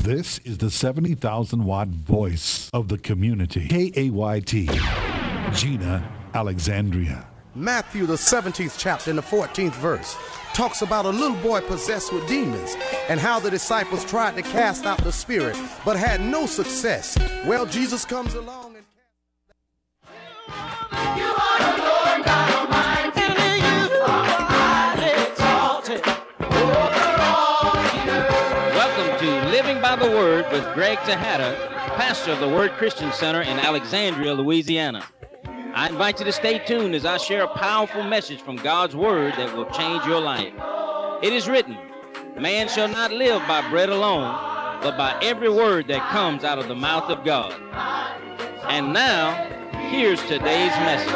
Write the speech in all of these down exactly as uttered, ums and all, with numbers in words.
This is the seventy thousand watt voice of the community. K A Y T, Gina Alexandria. Matthew, the seventeenth chapter and the fourteenth verse, talks about a little boy possessed with demons and how the disciples tried to cast out the spirit but had no success. Well, Jesus comes along and you are the Lord God Almighty, and you are highly exalted over all the earth. Welcome to Living by the Word with Greg Tejada, pastor of the Word Christian Center in Alexandria, Louisiana. I invite you to stay tuned as I share a powerful message from God's Word that will change your life. It is written, man shall not live by bread alone, but by every word that comes out of the mouth of God. And now, here's today's message.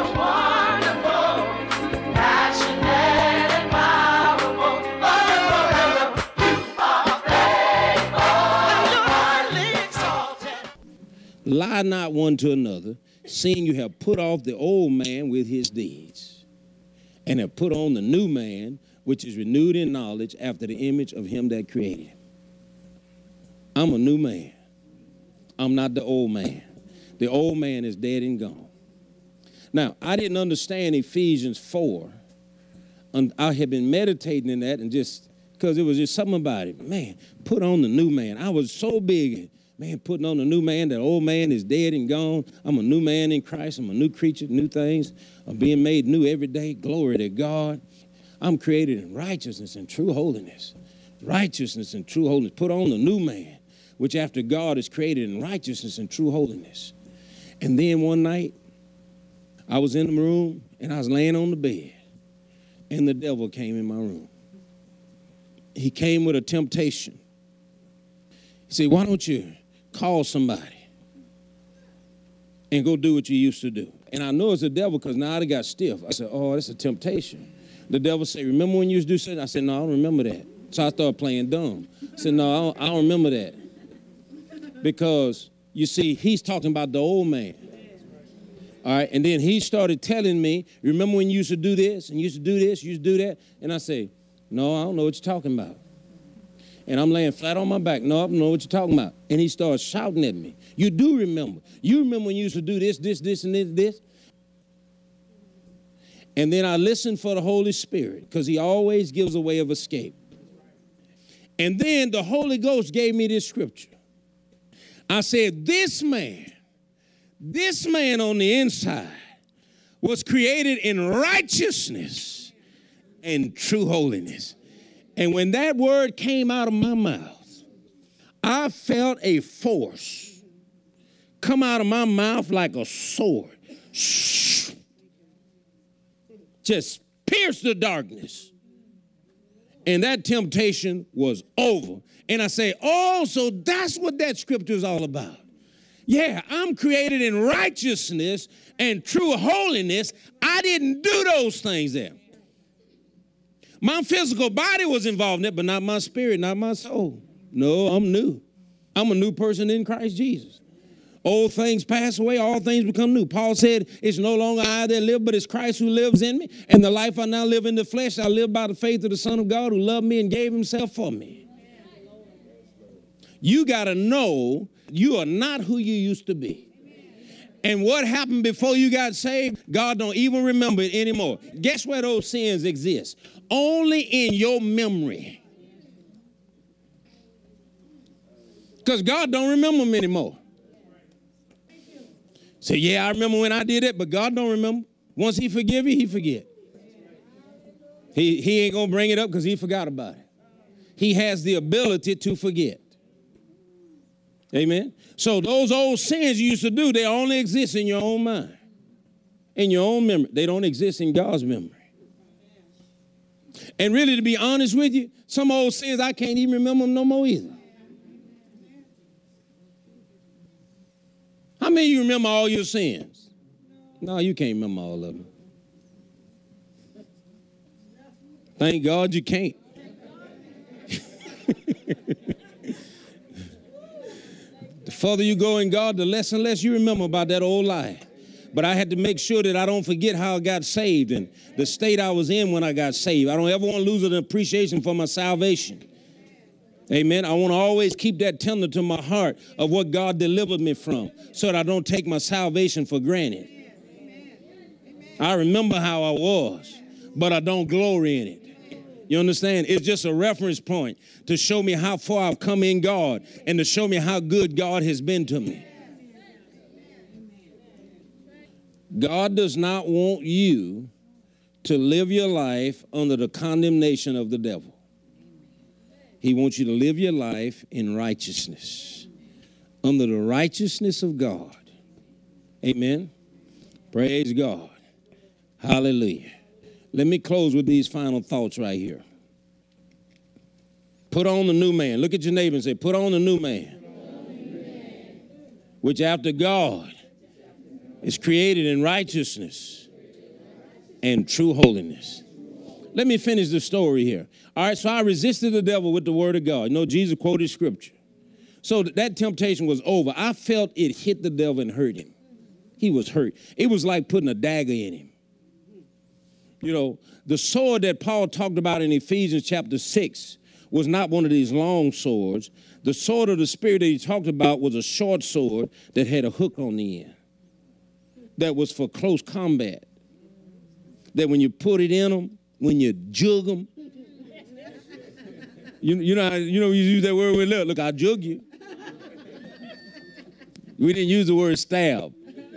Lie not one to another, seeing you have put off the old man with his deeds, and have put on the new man, which is renewed in knowledge after the image of him that created him. I'm a new man. I'm not the old man. The old man is dead and gone. Now, I didn't understand Ephesians four. And I had been meditating in that and just, because it was just something about it. Man, put on the new man. I was so big, man, putting on the new man. That old man is dead and gone. I'm a new man in Christ. I'm a new creature, new things. I'm being made new every day. Glory to God. I'm created in righteousness and true holiness. Righteousness and true holiness. Put on the new man, which after God is created in righteousness and true holiness. And then one night, I was in the room, and I was laying on the bed, and the devil came in my room. He came with a temptation. He said, why don't you call somebody and go do what you used to do? And I know it's the devil because now I got stiff. I said, oh, that's a temptation. The devil said, remember when you used to do something? I said, no, I don't remember that. So I started playing dumb. I said, no, I don't, I don't remember that. Because, you see, he's talking about the old man. All right, and then he started telling me, remember when you used to do this, and you used to do this, you used to do that? And I say, no, I don't know what you're talking about. And I'm laying flat on my back. No, I don't know what you're talking about. And he starts shouting at me. You do remember. You remember when you used to do this, this, this, and this, this? And then I listened for the Holy Spirit, because he always gives a way of escape. And then the Holy Ghost gave me this scripture. I said, this man, this man on the inside was created in righteousness and true holiness. And when that word came out of my mouth, I felt a force come out of my mouth like a sword. Just pierced the darkness. And that temptation was over. And I say, oh, so that's what that scripture is all about. Yeah, I'm created in righteousness and true holiness. I didn't do those things there. My physical body was involved in it, but not my spirit, not my soul. No, I'm new. I'm a new person in Christ Jesus. Old things pass away, all things become new. Paul said, it's no longer I that live, but it's Christ who lives in me. And the life I now live in the flesh, I live by the faith of the Son of God who loved me and gave himself for me. You got to know you are not who you used to be. And what happened before you got saved, God don't even remember it anymore. Guess where those sins exist? Only in your memory. Because God don't remember them anymore. Say, yeah, I remember when I did it, but God don't remember. Once he forgive you, he forget. He, he ain't going to bring it up because he forgot about it. He has the ability to forget. Amen. So those old sins you used to do, they only exist in your own mind, in your own memory. They don't exist in God's memory. And really, to be honest with you, some old sins, I can't even remember them no more either. How many of you remember all your sins? No, you can't remember all of them. Thank God you can't. The further you go in God, the less and less you remember about that old lie. But I had to make sure that I don't forget how I got saved and the state I was in when I got saved. I don't ever want to lose an appreciation for my salvation. Amen. I want to always keep that tender to my heart of what God delivered me from so that I don't take my salvation for granted. I remember how I was, but I don't glory in it. You understand? It's just a reference point to show me how far I've come in God and to show me how good God has been to me. God does not want you to live your life under the condemnation of the devil. He wants you to live your life in righteousness, under the righteousness of God. Amen. Praise God. Hallelujah. Let me close with these final thoughts right here. Put on the new man. Look at your neighbor and say, put on the new man, which after God is created in righteousness and true holiness. Let me finish the story here. All right, so I resisted the devil with the word of God. You know, Jesus quoted scripture. So that temptation was over. I felt it hit the devil and hurt him. He was hurt. It was like putting a dagger in him. You know, the sword that Paul talked about in Ephesians chapter six was not one of these long swords. The sword of the Spirit that he talked about was a short sword that had a hook on the end. That was for close combat. That when you put it in them, when you jug them, you, you know, you know, you use that word with look, look, I jug you. We didn't use the word stab.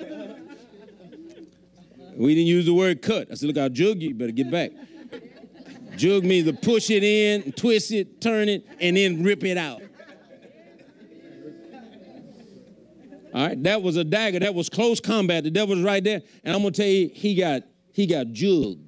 We didn't use the word cut. I said, look, I'll jug you. You better get back. Jug means to push it in, twist it, turn it, and then rip it out. All right, that was a dagger. That was close combat. The devil was right there. And I'm going to tell you, he got, he got jugged.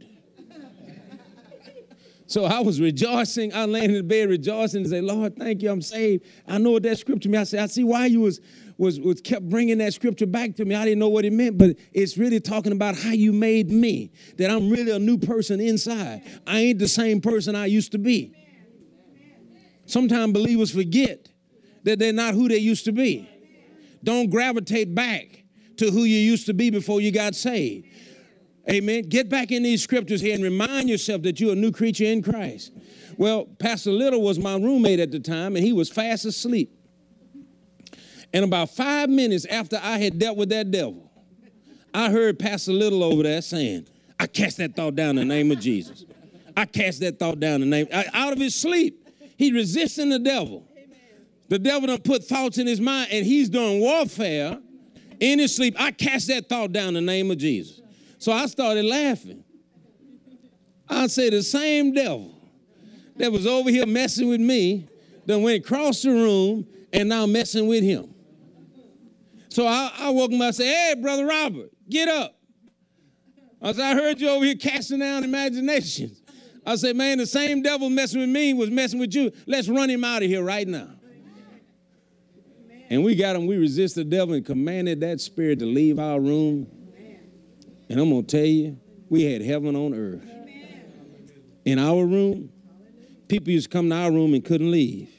So I was rejoicing. I laying in the bed rejoicing and say, Lord, thank you, I'm saved. I know what that scripture means. I said, I see why you was, was, was kept bringing that scripture back to me. I didn't know what it meant, but it's really talking about how you made me, that I'm really a new person inside. I ain't the same person I used to be. Sometimes believers forget that they're not who they used to be. Don't gravitate back to who you used to be before you got saved. Amen. Get back in these scriptures here and remind yourself that you're a new creature in Christ. Well, Pastor Little was my roommate at the time, and he was fast asleep. And about five minutes after I had dealt with that devil, I heard Pastor Little over there saying, I cast that thought down in the name of Jesus. I cast that thought down in the name. Out of his sleep, he resisting the devil. The devil done put thoughts in his mind, and he's doing warfare in his sleep. I cast that thought down in the name of Jesus. So I started laughing. I said, the same devil that was over here messing with me then went across the room and now messing with him. So I, I woke him up and said, hey, Brother Robert, get up. I said, I heard you over here casting down imaginations. I said, man, the same devil messing with me was messing with you. Let's run him out of here right now. And we got him. We resisted the devil and commanded that spirit to leave our room. And I'm going to tell you, we had heaven on earth. In our room, people used to come to our room and couldn't leave.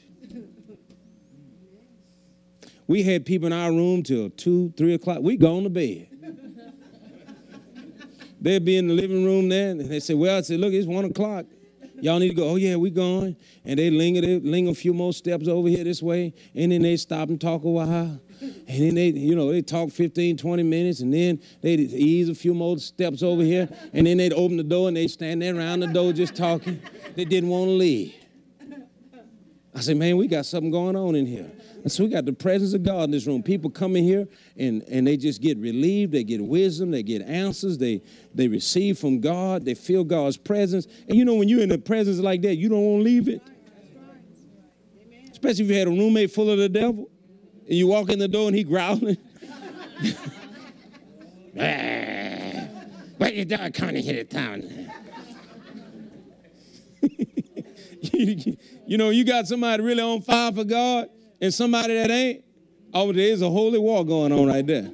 We had people in our room till two, three o'clock. We gone to bed. They'd be in the living room there, and they say, well, I said, look, it's one o'clock. Y'all need to go. Oh, yeah, we going. And they linger, they linger a few more steps over here this way, and then they stop and talk a while. And then they, you know, they talk fifteen, twenty minutes, and then they'd ease a few more steps over here, and then they'd open the door, and they'd stand there around the door just talking. They didn't want to leave. I said, man, we got something going on in here. And so we got the presence of God in this room. People come in here, and, and they just get relieved. They get wisdom. They get answers. They, they receive from God. They feel God's presence. And, you know, when you're in the presence like that, you don't want to leave it. Especially if you had a roommate full of the devil. And you walk in the door and he growling. What you doing coming in here to town? you, you know, you got somebody really on fire for God and somebody that ain't. Oh, there's a holy war going on right there.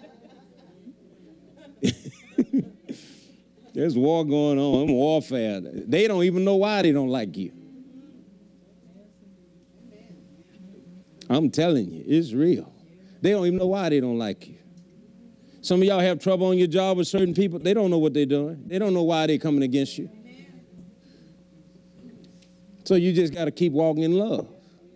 There's war going on, warfare. They don't even know why they don't like you. I'm telling you, it's real. They don't even know why they don't like you. Some of y'all have trouble on your job with certain people. They don't know what they're doing. They don't know why they're coming against you. So you just got to keep walking in love.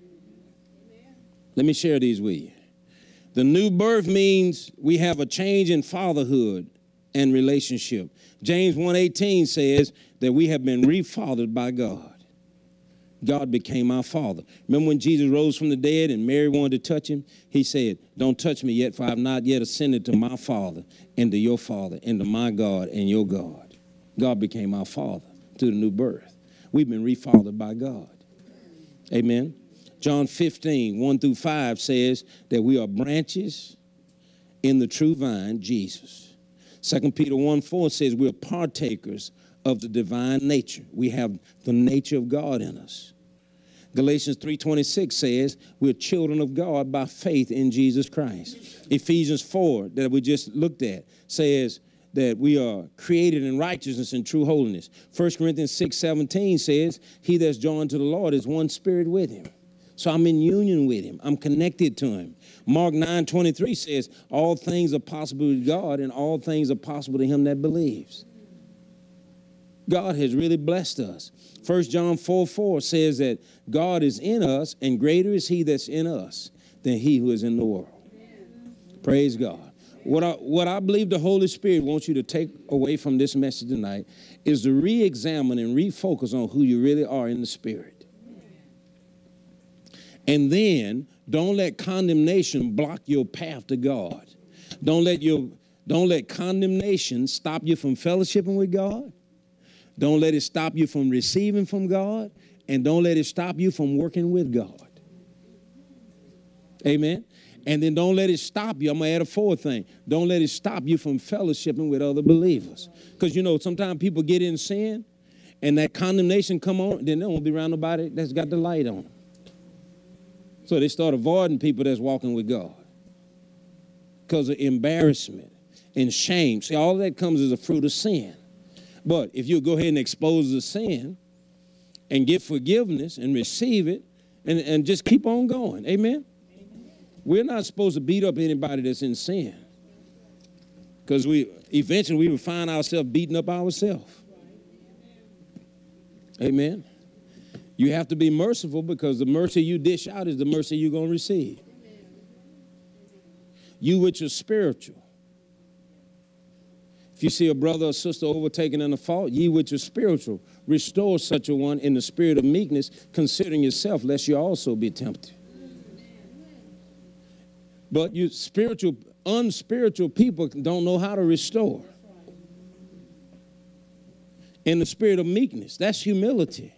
Let me share these with you. The new birth means we have a change in fatherhood and relationship. James one eighteen says that we have been refathered by God. God became our father. Remember when Jesus rose from the dead and Mary wanted to touch him? He said, don't touch me yet, for I have not yet ascended to my Father and to your Father and to my God and your God. God became our father through the new birth. We've been refathered by God. Amen. John fifteen, one through five says that we are branches in the true vine, Jesus. Second Peter one four says we're partakers of the divine nature. We have the nature of God in us. Galatians three twenty-six says we're children of God by faith in Jesus Christ. Ephesians four that we just looked at says that we are created in righteousness and true holiness. First Corinthians six seventeen says he that's joined to the Lord is one spirit with him. So I'm in union with him. I'm connected to him. Mark nine twenty-three says all things are possible with God and all things are possible to him that believes. God has really blessed us. First John four four says that God is in us and greater is he that's in us than he who is in the world. Amen. Praise God. What I, what I believe the Holy Spirit wants you to take away from this message tonight is to re-examine and refocus on who you really are in the Spirit. And then don't let condemnation block your path to God. Don't let your, don't let condemnation stop you from fellowshipping with God. Don't let it stop you from receiving from God. And don't let it stop you from working with God. Amen. And then don't let it stop you. I'm going to add a fourth thing. Don't let it stop you from fellowshipping with other believers. Because, you know, sometimes people get in sin and that condemnation come on, then they won't be around nobody that's got the light on. So they start avoiding people that's walking with God because of embarrassment and shame. See, all that comes as a fruit of sin. But if you go ahead and expose the sin and get forgiveness and receive it and, and just keep on going. Amen? We're not supposed to beat up anybody that's in sin because we eventually we will find ourselves beating up ourselves. Amen. You have to be merciful because the mercy you dish out is the mercy you're going to receive. You which are spiritual. If you see a brother or sister overtaken in a fault, ye which are spiritual, restore such a one in the spirit of meekness, considering yourself, lest you also be tempted. But you spiritual, unspiritual people don't know how to restore. In the spirit of meekness, that's humility.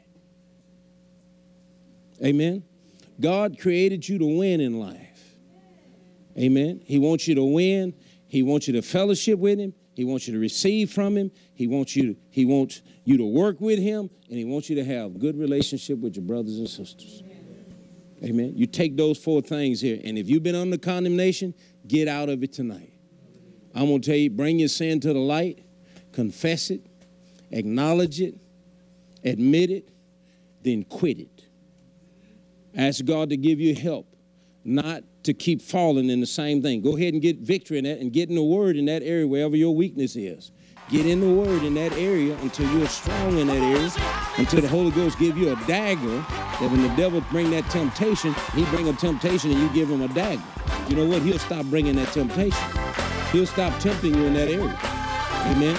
Amen. God created you to win in life. Amen. He wants you to win. He wants you to fellowship with him. He wants you to receive from him. He wants you to, he wants you to work with him, and he wants you to have good relationship with your brothers and sisters. Amen. You take those four things here, and if you've been under condemnation, get out of it tonight. I'm going to tell you, bring your sin to the light, confess it, acknowledge it, admit it, then quit it. Ask God to give you help, not to keep falling in the same thing. Go ahead and get victory in that and get in the word in that area, wherever your weakness is. Get in the word in that area until you're strong in that area, until the Holy Ghost give you a dagger, that when the devil bring that temptation, he bring a temptation and you give him a dagger. You know what? He'll stop bringing that temptation. He'll stop tempting you in that area. Amen.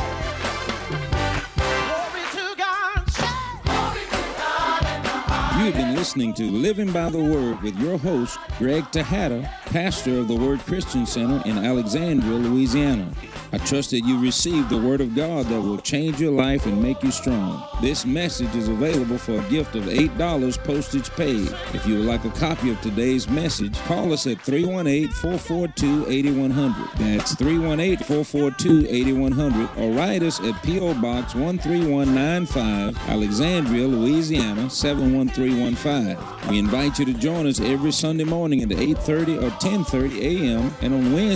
You've been listening to Living by the Word with your host, Greg Tejada, pastor of the Word Christian Center in Alexandria, Louisiana. I trust that you received the Word of God that will change your life and make you strong. This message is available for a gift of eight dollars postage paid. If you would like a copy of today's message, call us at three one eight, four four two, eight one zero zero. That's three one eight, four four two, eight one zero zero. Or write us at P O Box one three one nine five, Alexandria, Louisiana, seven one three one five. We invite you to join us every Sunday morning at eight thirty or ten thirty a m and on Wednesday